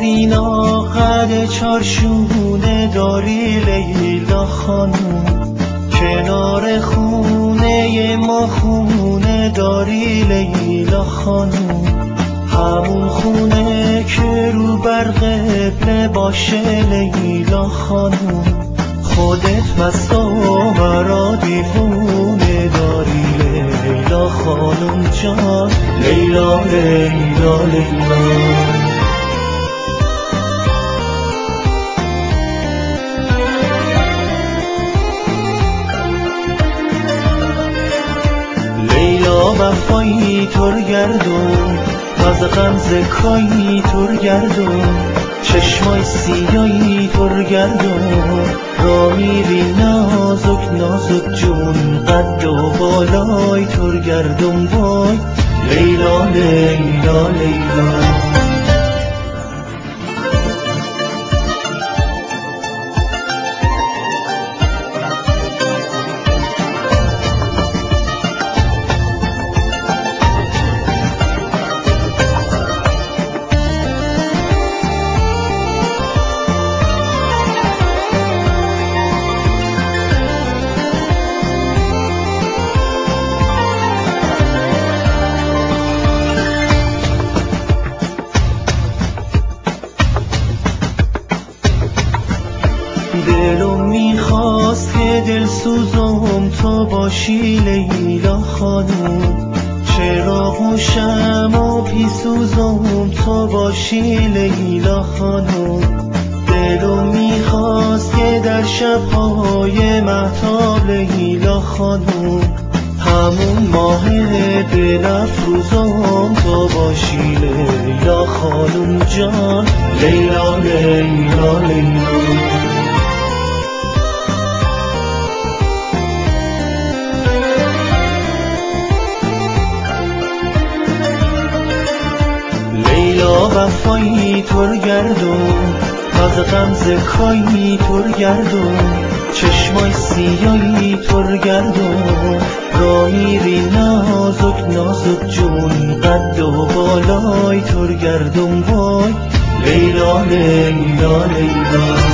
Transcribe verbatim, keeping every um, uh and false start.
زرینا قد چارشونه داری لیلا خانوم، کنار خونه ما خونه داری لیلا خانوم، همون خونه که رو بر قبله باشه لیلا خانوم، خودت مستا مرا دیوونه داری لیلا خانوم جان، لیلا لیلا لیلا. لیلا وفایی تر گردون از غمزه کایی تر گردون، چشمای سیایی تر گردون، را میری نازک نازک جون، قد و بالای تر گردون وای لیلا لیلا لیلا. دلو میخواست که دل سوزم تو باشی لیلا خانوم، چراغ و شمع و پیسوزم تو باشی لیلا خانوم، دلو میخواست که در شبهای مهتاب لیلا خانوم، همون ماه دل افروزم تو باشی لیلا خانوم جان، لیلا لیلا لیلا. لیلا وفایی تر گردون از غمزه کایی تر گردون، چشمای سیایی تر گردون، را میری نازک نازک جون، قد و بالای تر گردون وای لیلا لیلا لیلا.